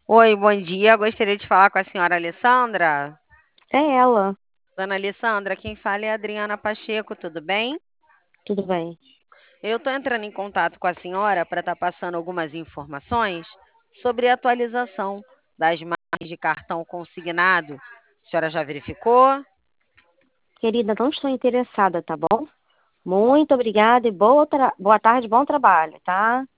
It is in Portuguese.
Oi, bom dia. Gostaria de falar com a senhora Alessandra. É ela, Dona Alessandra, quem fala é a Adriana Pacheco, tudo bem? tudo bem. Eu estou entrando em contato com a senhora para estar passando algumas informações sobre a atualização das margens de cartão consignado. A senhora já verificou? Querida, não estou interessada, tá bom? Muito obrigada e boa tarde, bom trabalho, tá?